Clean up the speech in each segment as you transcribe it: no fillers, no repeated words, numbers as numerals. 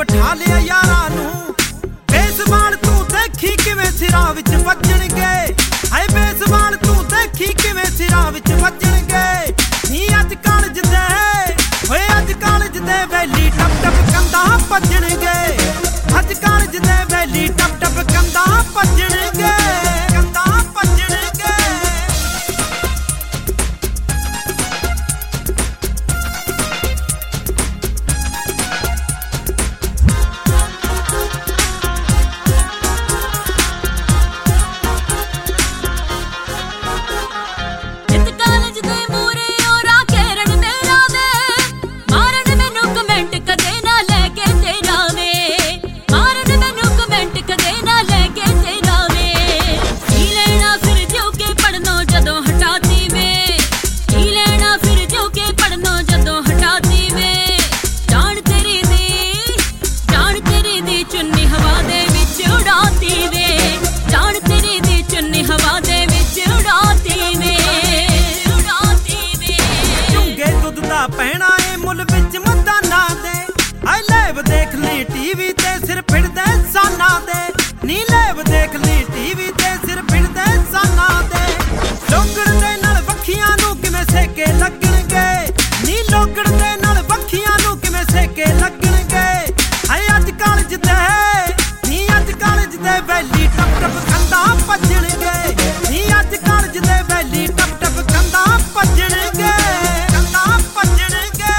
ਠਾ ਲਿਆ ਯਾਰਾਂ ਨੂੰ। ਬੇਜ਼ਬਾਨ ਤੂੰ ਦੇਖੀ ਕਿਵੇਂ ਸਿਰਾਂ ਵਿੱਚ ਵੱਜਣਗੇ, ਹਾਏ ਬੇਜ਼ਬਾਨ ਤੂੰ ਦੇਖੀ ਕਿਵੇਂ ਸਿਰਾਂ ਵਿੱਚ ਵੱਜਣਗੇ। ਨੀ ਅੱਜ ਕਾਲਜ ਦੇ ਓਏ ਅੱਜ ਕਾਲਜ ਦੇ ਵੈਲੀ ਟਪ ਟਪ ਕੰਧਾਂ ਭੱਜਣਗੇ, ਅੱਜ ਕਾਲਜ ਦੇ ਵੈਲੀ ਟਪ ਟਪ ਕੰਧਾਂ ਭੱਜਣਗੇ, ਕੰਧਾਂ ਭੱਜਣਗੇ। ਪਹਿਣਾ ਏ ਮੁੱਲ ਵਿੱਚ ਮਦਾਨਾ ਦੇ, ਆਈ ਲੈਬ ਦੇਖ ਲਈ ਟੀਵੀ ਤੇ ਸਿਰ ਫਿਰਦੇ ਸਾਨਾ ਦੇ, ਨੀ ਲੈਬ ਦੇਖ ਲਈ ਟੀਵੀ ਤੇ ਸਿਰ ਫਿਰਦੇ ਸਾਨਾ ਦੇ। ਲੋਗੜ ਦੇ ਨਾਲ ਵੱਖੀਆਂ ਨੂੰ ਕਿਵੇਂ ਸੇਕੇ ਲੱਗਣਗੇ, ਨੀ ਲੋਗੜ ਦੇ ਨਾਲ ਵੱਖੀਆਂ ਨੂੰ ਕਿਵੇਂ ਸੇਕੇ ਲੱਗਣਗੇ। ਹਾਏ ਅੱਜ ਕਾਲਜ ਦੇ ਨੀ ਅੱਜ ਕਾਲਜ ਦੇ ਵੈਲੀ ਟਪ ਟਪ ਕੰਧਾਂ ਭੱਜਣਗੇ, ਨੀ ਅੱਜ ਕਾਲਜ ਦੇ ਵੈਲੀ ਟਪ ਟਪ ਕੰਧਾਂ ਭੱਜਣਗੇ, ਕੰਧਾਂ ਭੱਜਣਗੇ।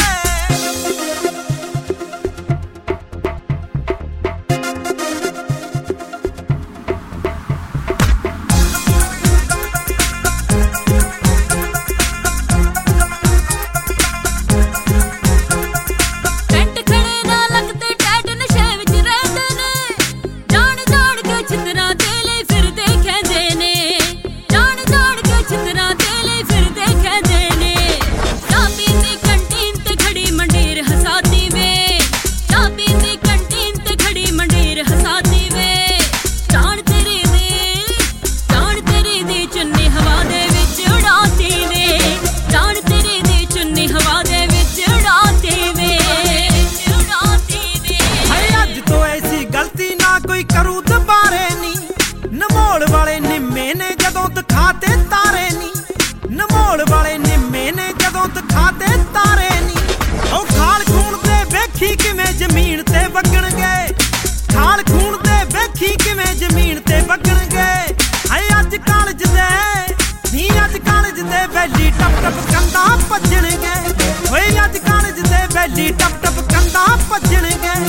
ਕਰੂ ਦੁਬਾਰੇ ਨੀ ਨਮੋਲ ਵਾਲੇ ਨਿੰਮੇ ਨੇ ਜਦੋਂ ਦਿਖਾਤੇ ਤਾਰੇ ਨੀ, ਨਮੋਲ ਵਾਲੇ ਨਿੰਮੇ ਨੇ ਜਦੋਂ ਦਿਖਾਤੇ ਤਾਰੇ ਨੀ। ਉਹ ਖਾਲ ਖੂਨ ਤੇ ਵੇਖੀ ਕਿਵੇਂ ਜ਼ਮੀਨ ਤੇ ਵਗਣਗੇ, ਖਾਲ ਖੂਨ ਤੇ ਵੇਖੀ ਕਿਵੇਂ ਜ਼ਮੀਨ ਤੇ ਵਗਣਗੇ। ਹਾਏ ਅੱਜ ਕਾਲਜ ਦੇ ਨੀ ਅੱਜ ਕਾਲਜ ਦੇ ਵੈਲੀ ਟਪ ਟਪ ਕੰਧਾਂ ਭੱਜਣਗੇ, ਓਏ ਅੱਜ ਕਾਲਜ ਦੇ ਵੈਲੀ ਟਪ ਟਪ ਕੰਧਾਂ ਭੱਜਣਗੇ।